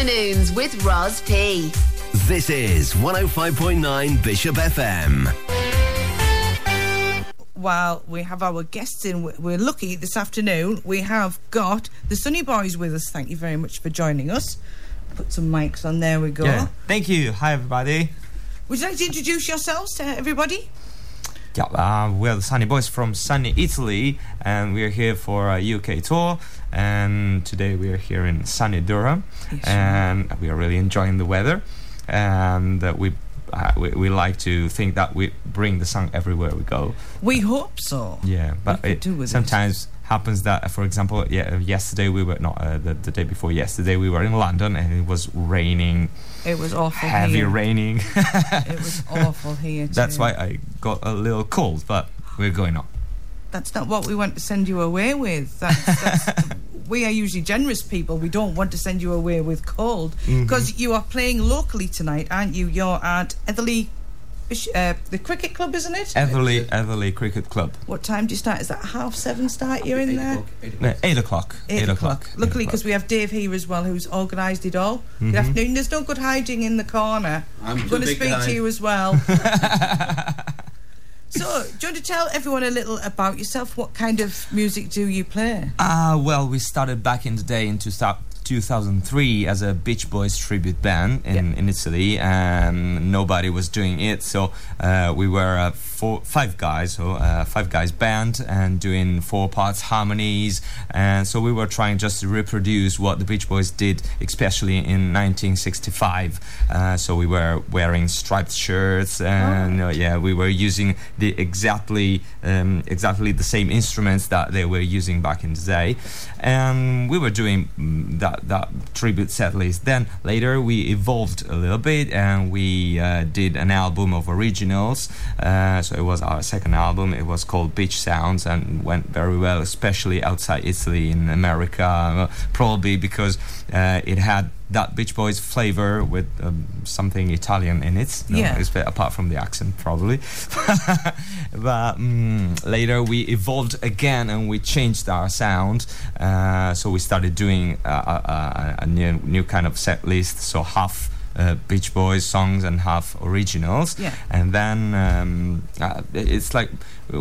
Afternoons with Roz P. This is 105.9 Bishop FM. While we have our guests in, we're lucky this afternoon. We have got the Sunny Boys with us. Thank you very much for joining us. Put some mics on. There we go. Yeah. Thank you. Hi, everybody. Would you like to introduce yourselves to everybody? Yeah, we're the Sunny Boys from sunny Italy, and we're here for a UK tour. And today we are here in sunny Durham, yes, and we are really enjoying the weather. And we like to think that we bring the sun everywhere we go. We hope so. Yeah, but it sometimes happens that, for example, yesterday we were the day before yesterday we were in London and it was raining. It was awful. Heavy here. Raining. It was awful here too. That's why I got a little cold, but we're going on. That's not what we want to send you away with. We are usually generous people. We don't want to send you away with cold. Because you are playing locally tonight, aren't you? You're at Etherley, the cricket club, isn't it? Etherley Cricket Club. What time do you start? Is that 7:30 start you're in there? 8 o'clock. 8 o'clock. Luckily, because we have Dave here as well, who's organised it all. Good afternoon. There's no good hiding in the corner. I'm going to speak to you as well. So, do you want to tell everyone a little about yourself? What kind of music do you play? Well, we started back in the day in 2003 as a Beach Boys tribute band in Italy, and nobody was doing it, so we were five guys band and doing 4 parts harmonies, and so we were trying just to reproduce what the Beach Boys did, especially in 1965. So we were wearing striped shirts, and we were using the exactly the same instruments that they were using back in the day, and we were doing that tribute set list. Then later we evolved a little bit and we did an album of originals. So it was our second album. It was called Beach Sounds and went very well, especially outside Italy, in America, probably because it had that Beach Boys flavor with something Italian in it. Apart from the accent, probably. But later we evolved again and we changed our sound. So we started doing a new kind of set list. So half Beach Boys songs and half originals. Yeah. And then it's like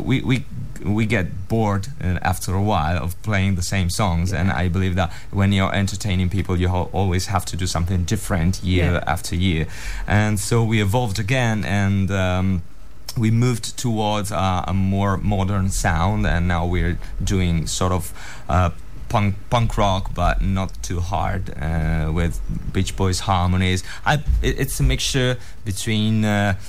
we get bored after a while of playing the same songs, and I believe that when you're entertaining people, you always have to do something different year after year. And so we evolved again, and we moved towards a more modern sound, and now we're doing sort of punk rock, but not too hard, with Beach Boys harmonies. It's a mixture between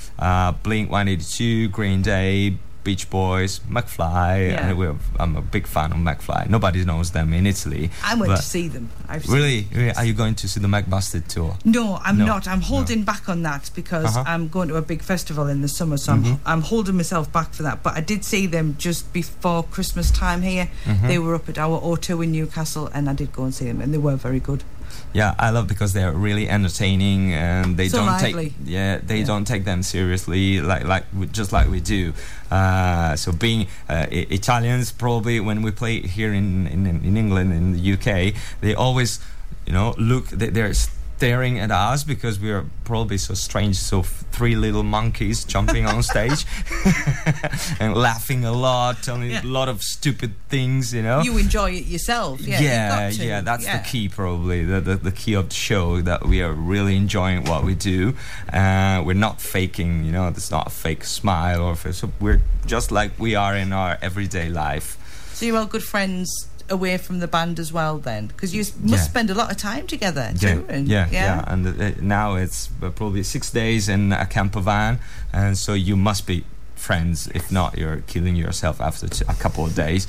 Blink-182, Green Day, Beach Boys, McFly. And I'm a big fan of McFly. Nobody knows them in Italy. I went to see them. Really? Are you going to see the McBusted tour? No, I'm not. I'm holding back on that because I'm going to a big festival in the summer, so I'm holding myself back for that. But I did see them just before Christmas time here. They were up at our O2 in Newcastle, and I did go and see them, and they were very good. Yeah, I love because they're really entertaining, and they don't take them seriously like we do. So being Italians, probably when we play here in England, in the UK, they always look. They're staring at us because we are probably so strange, so 3 little monkeys jumping on stage and laughing a lot, telling a lot of stupid things. You enjoy it yourself. That's the key, probably the key of the show, that we are really enjoying what we do. We're not faking, it's not a fake smile so we're just like we are in our everyday life. So you're all good friends away from the band as well, then, because you must spend a lot of time together too. And now it's probably 6 days in a camper van, and so you must be friends. If not, you're killing yourself after a couple of days.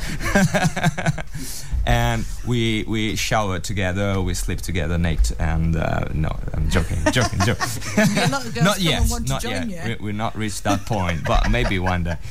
And we shower together, we sleep together naked, and no, I'm joking. Not yet. We're not reached that point, but maybe one day.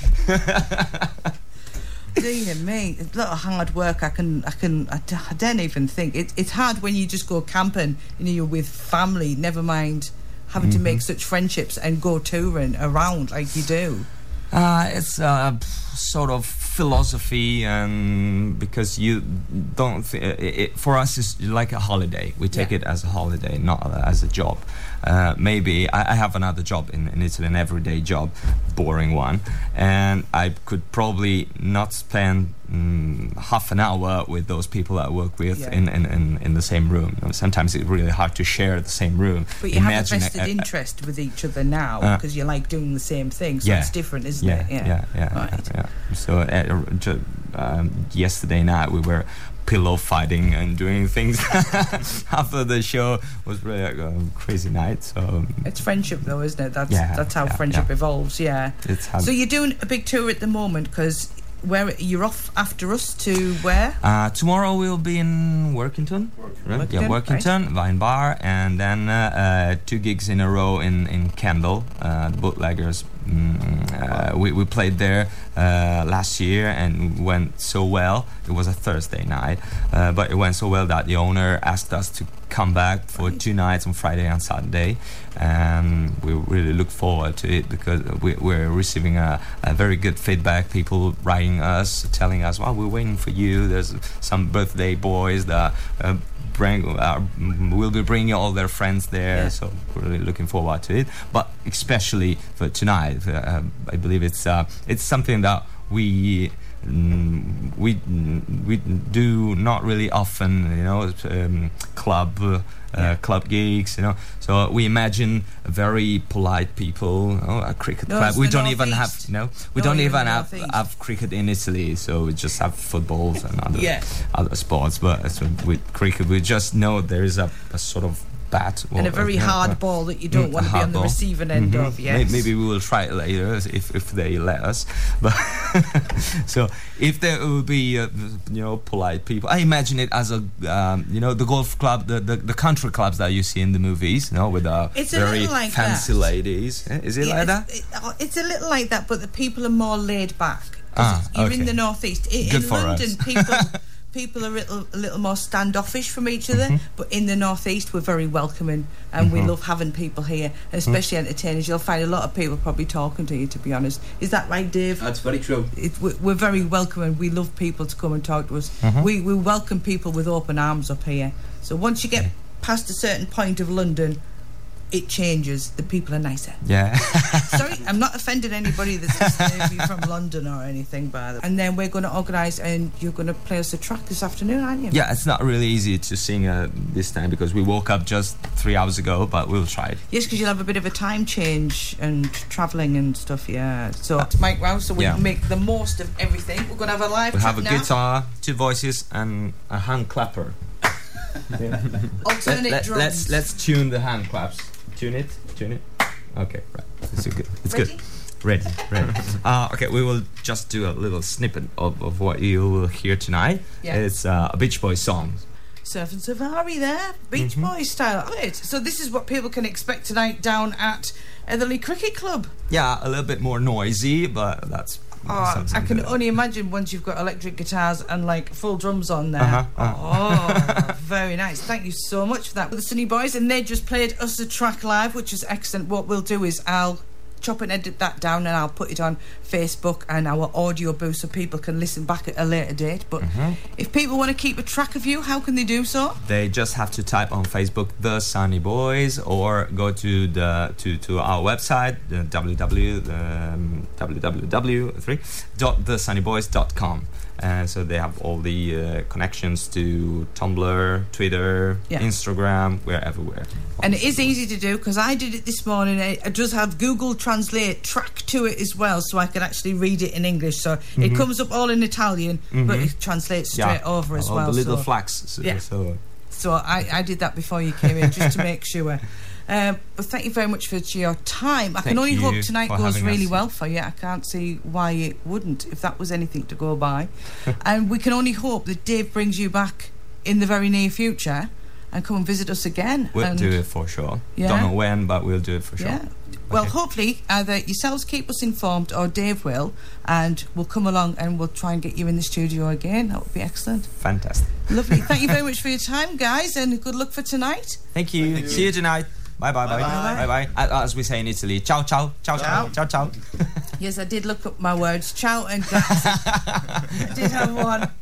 Dear me, it's a lot of hard work. I don't even think it's hard when you just go camping and you're with family, never mind having to make such friendships and go touring around like you do. It's sort of philosophy, and because you don't for us it's like a holiday. We take it as a holiday, not as a job. Maybe I have another job in Italy, an everyday job, boring one, and I could probably not spend half an hour with those people I work with in the same room. Sometimes it's really hard to share the same room. But you have a vested interest with each other now because you like doing the same thing, so it's different, isn't it? Yeah. So yesterday night we were pillow fighting and doing things after the show. Was really a crazy night. So it's friendship, though, isn't it? That's how friendship evolves. Yeah. So you're doing a big tour at the moment, because where you're off after us to where? Tomorrow we'll be in Workington. Right? Yeah, Workington, right. Wine Bar, and then 2 gigs in a row in Kendal, Bootleggers. We played there last year and went so well. It was a Thursday night, but it went so well that the owner asked us to come back for 2 nights on Friday and Saturday, and we really look forward to it because we're receiving a very good feedback. People writing us, telling us, "Well, we're waiting for you. There's some birthday boys that will be bringing all their friends there." So we're really looking forward to it. But especially for tonight, I believe it's something that we do not really often, club gigs, So we imagine very polite people, a cricket club. We don't even have cricket in Italy, so we just have footballs and other sports. But with cricket, we just know there is a sort of bat and a very hard ball that you don't want to be on the receiving end of. Yes. Maybe we will try it later if they let us. But so if there will be polite people, I imagine it as the golf club, the country clubs that you see in the movies, with very fancy ladies. Is it like that? It's a little like that, but the people are more laid back. You're in the northeast. In London, people are a little more standoffish from each other, but in the northeast we're very welcoming, and we love having people here, and especially entertainers. You'll find a lot of people probably talking to you, to be honest. Is that right, Dave? That's very true. We're very welcoming. We love people to come and talk to us. We welcome people with open arms up here. So once you get past a certain point of London, it changes. The people are nicer. Yeah. Sorry, I'm not offending anybody that's listening from London or anything, by the way. And then we're going to organise, and you're going to play us a track this afternoon, aren't you? Yeah, it's not really easy to sing this time because we woke up just 3 hours ago, but we'll try it. Yes, because you'll have a bit of a time change and travelling and stuff, So it's Mike Rouse, so we can make the most of everything. We're going to have a live track now. We have a guitar, 2 voices, and a hand clapper. Alternate drums. Let's tune the hand claps. Tune it. Okay, right. It's good. It's Ready? Good. Ready. Okay, we will just do a little snippet of what you will hear tonight. Yeah. It's a Beach Boys song. Surf and Safari there, Beach Boys style. Right. So this is what people can expect tonight down at Etherley Cricket Club. Yeah, a little bit more noisy, but that's... I can only imagine once you've got electric guitars and full drums on there. Very nice. Thank you so much for that. The Sunny Boys, and they just played us a track live, which is excellent. What we'll do is I'll chop and edit that down, and I'll put it on Facebook and our audio booth so people can listen back at a later date. But if people want to keep a track of you, how can they do so? They just have to type on Facebook The Sunny Boys, or go to our website, www.thesunnyboys.com. So they have all the connections to Tumblr, Twitter, Instagram. We're everywhere. And it is easy to do, because I did it this morning. It does have Google Translate track to it as well, so I can actually read it in English. So it comes up all in Italian, but it translates straight over as well. The little flags. So I did that before you came in, just to make sure. But thank you very much for your time. I can only hope tonight goes really well for you. I can't see why it wouldn't, if that was anything to go by. And we can only hope that Dave brings you back in the very near future and come and visit us again. We'll do it for sure. Don't know when, but we'll do it for sure. Yeah. Well, hopefully either yourselves keep us informed or Dave will, and we'll come along and we'll try and get you in the studio again. That would be excellent. Fantastic. Lovely. Thank you very much for your time, guys, and good luck for tonight. Thank you. See you tonight. Bye bye bye bye bye. As we say in Italy, ciao ciao ciao ciao ciao ciao. Yes, I did look up my words. Ciao and grazie. I did have one.